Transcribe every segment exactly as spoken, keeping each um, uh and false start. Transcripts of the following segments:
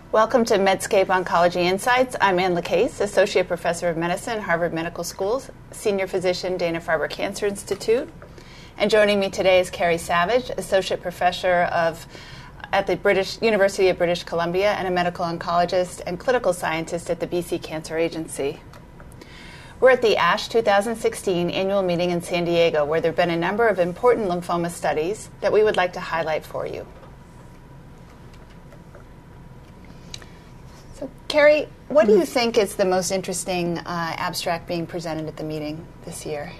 Welcome to Medscape Oncology Insights. I'm Ann LaCase, Associate Professor of Medicine, Harvard Medical Schools, Senior Physician, Dana-Farber Cancer Institute. And joining me today is Kerry Savage, Associate Professor of at the British University of British Columbia and a medical oncologist and clinical scientist at the B C Cancer Agency. We're at the ASH two thousand sixteen annual meeting in San Diego, where there have been a number of important lymphoma studies that we would like to highlight for you. So, Kerry, what do you think is the most interesting uh, abstract being presented at the meeting this year?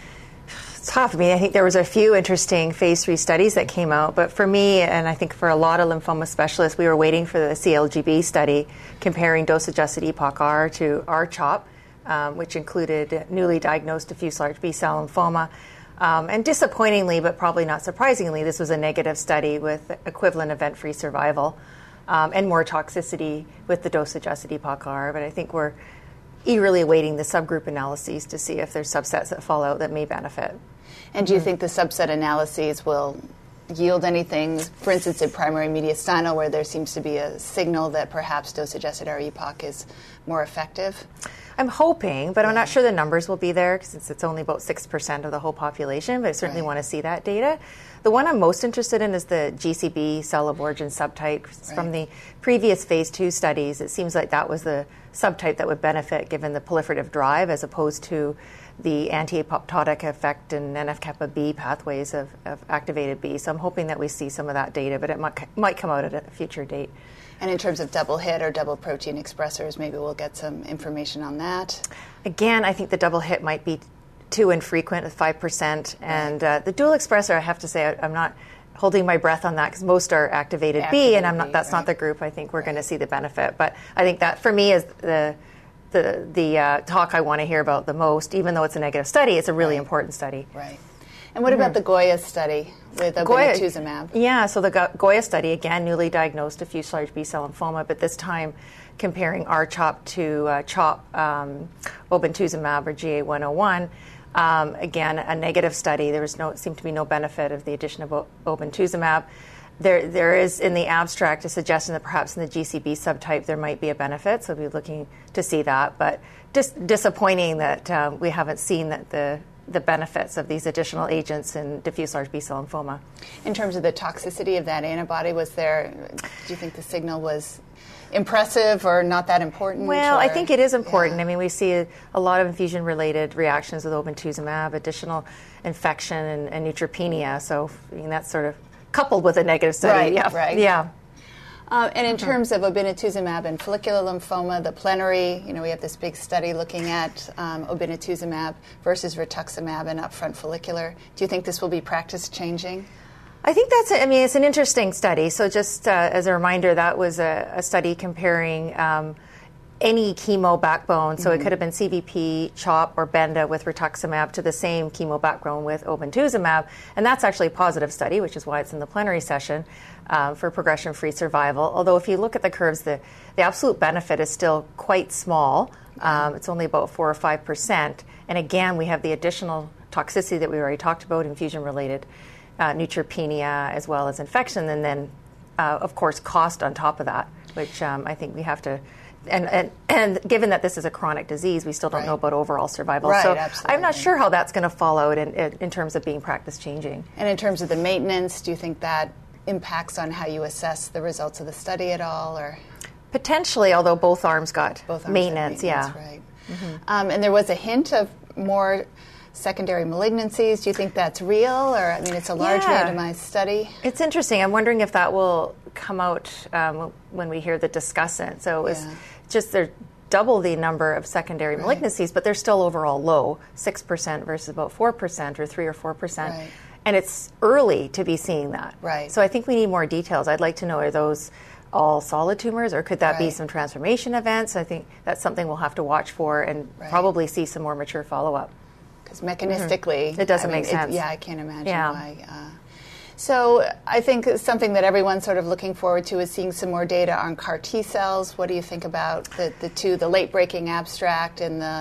It's tough for me. I think there was a few interesting phase three studies that came out, but for me, and I think for a lot of lymphoma specialists, we were waiting for the C L G B study comparing dose-adjusted E P O C R to R CHOP, um, which included newly diagnosed diffuse large B-cell lymphoma. Um, and disappointingly, but probably not surprisingly, this was a negative study with equivalent event-free survival. Um, and more toxicity with the dose-adjusted E P O C R, but I think we're eagerly awaiting the subgroup analyses to see if there's subsets that fall out that may benefit. And do you mm-hmm. think the subset analyses will yield anything, for instance, in primary mediastinal, where there seems to be a signal that perhaps dose-adjusted R E P O C is more effective? I'm hoping, but yeah. I'm not sure the numbers will be there since it's only about six percent of the whole population, but I certainly right. want to see that data. The one I'm most interested in is the G C B cell of origin subtype. Right. From the previous phase two studies, it seems like that was the subtype that would benefit given the proliferative drive as opposed to the anti-apoptotic effect and N F kappa B pathways of, of activated B. So I'm hoping that we see some of that data, but it might, might come out at a future date. And in terms of double hit or double protein expressors, maybe we'll get some information on that. Again, I think the double hit might be too infrequent at five percent. And uh, the dual expressor, I have to say, I, I'm not holding my breath on that because most are activated, activated B, and I'm not. That's right. not the group I think we're right. going to see the benefit. But I think that, for me, is the the, the uh, talk I want to hear about the most. Even though it's a negative study, it's a really right. important study. Right. And what mm-hmm. about the Goya study with obinutuzumab? Yeah, so the Goya study, again, newly diagnosed diffuse large B-cell lymphoma, but this time comparing R CHOP to uh, CHOP um, obinutuzumab or G A one oh one. Um, again, a negative study. There was no, seemed to be no benefit of the addition of o- obinutuzumab. There, there is in the abstract a suggestion that perhaps in the G C B subtype there might be a benefit, so we'll be looking to see that. But just disappointing that um, we haven't seen that the the benefits of these additional agents in diffuse large B-cell lymphoma. In terms of the toxicity of that antibody, was there? Do you think the signal was impressive or not that important? Well, or? I think it is important. Yeah. I mean, we see a, a lot of infusion-related reactions with obinutuzumab, additional infection and, and neutropenia. So I mean, that's sort of coupled with a negative study. Right, yeah. right. Yeah. Uh, and in terms of obinutuzumab and follicular lymphoma, the plenary, you know, we have this big study looking at um, obinutuzumab versus rituximab and upfront follicular. Do you think this will be practice-changing? I think that's, I mean, it's an interesting study. So just uh, as a reminder, that was a, a study comparing um, any chemo backbone. So mm-hmm. it could have been C V P, CHOP, or BENDA with rituximab to the same chemo backbone with obinutuzumab. And that's actually a positive study, which is why it's in the plenary session um, for progression-free survival. Although if you look at the curves, the, the absolute benefit is still quite small. Um, it's only about four or five percent. And again, we have the additional toxicity that we already talked about, infusion-related Uh, neutropenia as well as infection, and then, uh, of course, cost on top of that, which um, I think we have to. And, and and given that this is a chronic disease, we still don't right. know about overall survival. Right, so absolutely. I'm not sure how that's going to fall out in, in, in terms of being practice changing. And in terms of the maintenance, do you think that impacts on how you assess the results of the study at all, or potentially? Although both arms got both arms maintenance, maintenance, yeah. Right. Mm-hmm. Um, and there was a hint of more secondary malignancies. Do you think that's real? Or, I mean, it's a large yeah. randomized study. It's interesting. I'm wondering if that will come out um, when we hear the discussant. So it was Yeah. just they're double the number of secondary Right. malignancies, but they're still overall low, six percent versus about four percent or three or four percent. Right. And it's early to be seeing that. Right. So I think we need more details. I'd like to know, are those all solid tumors, or could that be Right. some transformation events? I think that's something we'll have to watch for and Right. probably see some more mature follow-up. Because mechanistically, mm-hmm. it doesn't I mean, make sense. It, yeah, I can't imagine yeah. why. Uh, so I think something that everyone's sort of looking forward to is seeing some more data on CAR T cells. What do you think about the, the two, the late-breaking abstract and the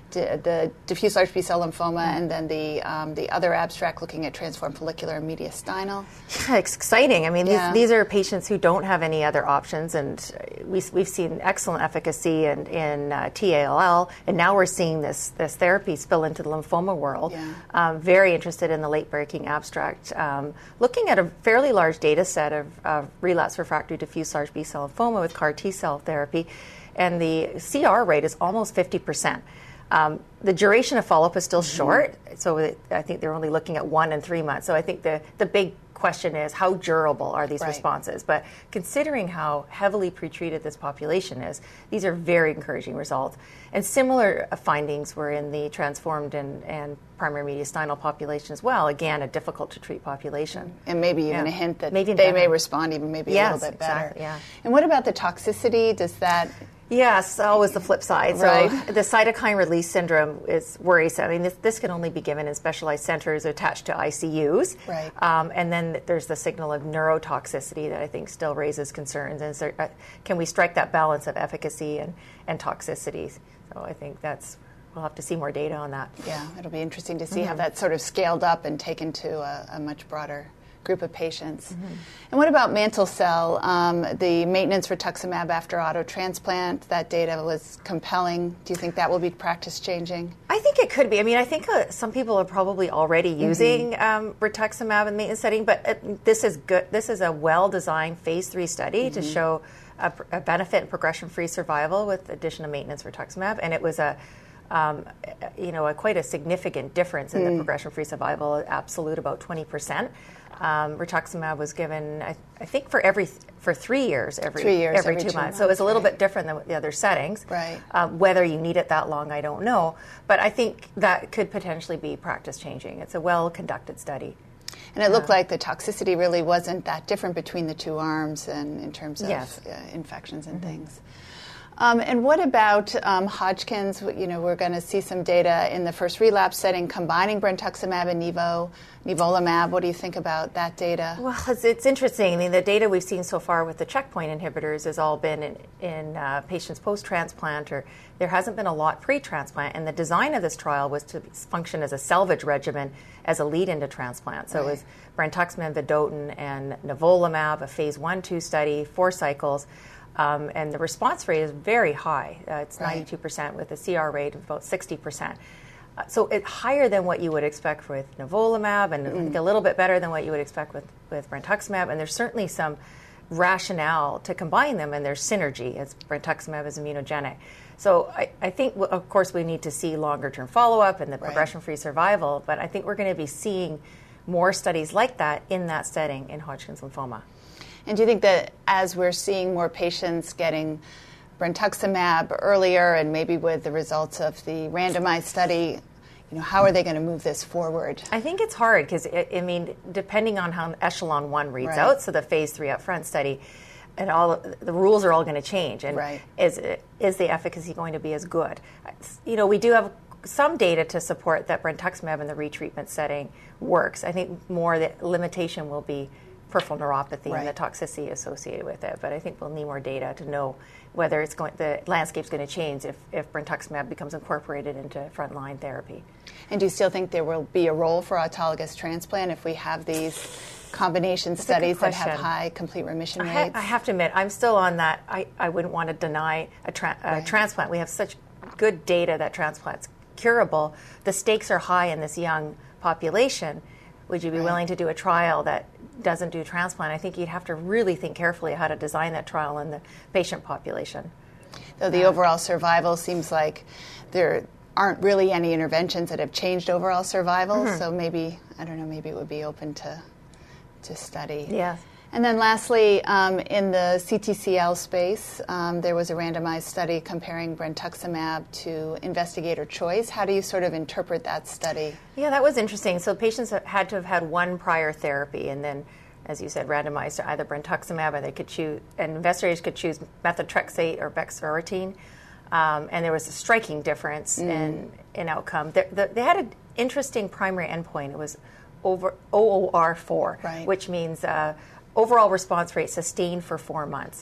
d- the diffuse large B-cell lymphoma, and then the um, the other abstract looking at transformed follicular and mediastinal. Yeah, it's exciting. I mean, Yeah. these, these are patients who don't have any other options, and we, we've seen excellent efficacy in, in uh, T A L L, and now we're seeing this this therapy spill into the lymphoma world. Yeah. Um, very interested in the late-breaking abstract, um, looking at a fairly large data set of, of relapse refractory diffuse large B-cell lymphoma with CAR T-cell therapy, and the C R rate is almost fifty percent. Um, the duration of follow-up is still mm-hmm. short, so it, I think they're only looking at one and three months. So I think the, the big question is, how durable are these right. responses? But considering how heavily pretreated this population is, these are very encouraging results. And similar findings were in the transformed and, and primary mediastinal population as well. Again, a difficult-to-treat population. And maybe even yeah. a hint that maybe they better. may respond even maybe yes, a little bit better. Exactly, yeah. And what about the toxicity? Does that... Yes, always the flip side. Right. So the cytokine release syndrome is worrisome. I mean, this, this can only be given in specialized centers attached to I C Us. Right. Um, and then there's the signal of neurotoxicity that I think still raises concerns. And so, uh, can we strike that balance of efficacy and, and toxicities? So I think that's, we'll have to see more data on that. Yeah, it'll be interesting to see mm-hmm. how that's sort of scaled up and taken to a, a much broader group of patients. Mm-hmm. And what about mantle cell? Um, the maintenance rituximab after auto transplant, that data was compelling. Do you think that will be practice changing? I think it could be. I mean, I think uh, some people are probably already using mm-hmm. um, rituximab in maintenance setting, but it, this is good. This is a well-designed phase three study mm-hmm. to show a, a benefit in progression-free survival with addition of maintenance rituximab, and it was a Um, you know, a, quite a significant difference in mm. the progression-free survival, absolute about twenty percent. Um, rituximab was given, I, I think, for every for three years, every three years, every, every two, two months. months. So it was a little right. bit different than the other settings. Right. Um, whether you need it that long, I don't know. But I think that could potentially be practice-changing. It's a well-conducted study. And it looked uh, like the toxicity really wasn't that different between the two arms, and in terms of yes. uh, infections and mm-hmm. things. Um, and what about um, Hodgkin's? You know, we're going to see some data in the first relapse setting combining brentuximab and nivo, nivolumab. What do you think about that data? Well, it's, it's interesting. I mean, the data we've seen so far with the checkpoint inhibitors has all been in, in uh, patients post-transplant, or there hasn't been a lot pre-transplant. And the design of this trial was to function as a salvage regimen as a lead into transplant. So right. it was brentuximab vedotin and nivolumab, a phase one two study, four cycles. Um, and the response rate is very high. Uh, it's right. ninety-two percent with a C R rate of about sixty percent. Uh, so it's higher than what you would expect with nivolumab, and mm. I think a little bit better than what you would expect with, with brentuximab. And there's certainly some rationale to combine them, and there's synergy, as brentuximab is immunogenic. So I, I think, of course, we need to see longer-term follow-up and the right. progression-free survival, but I think we're going to be seeing more studies like that in that setting in Hodgkin's lymphoma. And do you think that as we're seeing more patients getting brentuximab earlier, and maybe with the results of the randomized study, you know, how are they going to move this forward? I think it's hard because, I mean, depending on how Echelon one reads right. out, so the phase three upfront study, and all the rules are all going to change. And right. is is the efficacy going to be as good? You know, we do have some data to support that brentuximab in the retreatment setting works. I think more the limitation will be peripheral neuropathy right. and the toxicity associated with it. But I think we'll need more data to know whether it's going, the landscape's going to change if, if brentuximab becomes incorporated into frontline therapy. And do you still think there will be a role for autologous transplant if we have these combination That's studies that have high complete remission I rates? Ha- I have to admit, I'm still on that. I, I wouldn't want to deny a, tra- a right. transplant. We have such good data that transplant's curable. The stakes are high in this young population. Would you be right. willing to do a trial that doesn't do transplant? I think you'd have to really think carefully how to design that trial in the patient population. Though the uh, overall survival seems like there aren't really any interventions that have changed overall survival, mm-hmm. so maybe, I don't know, maybe it would be open to to study. Yeah. And then lastly, um, in the C T C L space, um, there was a randomized study comparing brentuximab to investigator choice. How do you sort of interpret that study? Yeah, that was interesting. So patients had to have had one prior therapy, and then, as you said, randomized to either brentuximab, or they could choose, and investigators could choose methotrexate or bexarotene. Um, and there was a striking difference mm. in, in outcome. They, the, they had an interesting primary endpoint. It was over O O R four, right. which means uh, overall response rate sustained for four months.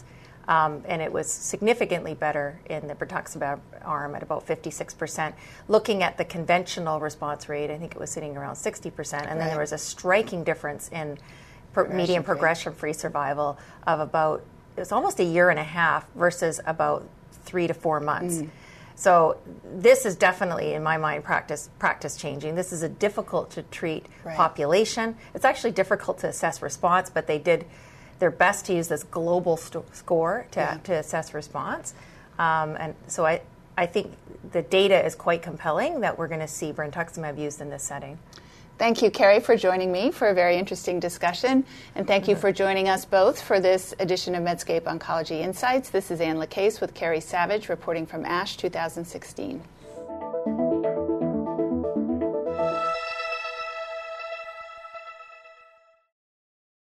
Um, and it was significantly better in the brentuximab arm at about fifty-six percent. Looking at the conventional response rate, I think it was sitting around sixty percent. And right. then there was a striking difference in pro- median progression-free survival of about, it was almost a year and a half versus about three to four months. Mm. So this is definitely, in my mind, practice practice changing. This is a difficult to treat right. population. It's actually difficult to assess response, but they did their best to use this global st- score to, yeah. to assess response. Um, and so I, I think the data is quite compelling that we're going to see brentuximab used in this setting. Thank you, Carrie, for joining me for a very interesting discussion. And thank you for joining us both for this edition of Medscape Oncology Insights. This is Ann Lacase with Carrie Savage reporting from ASH two thousand sixteen.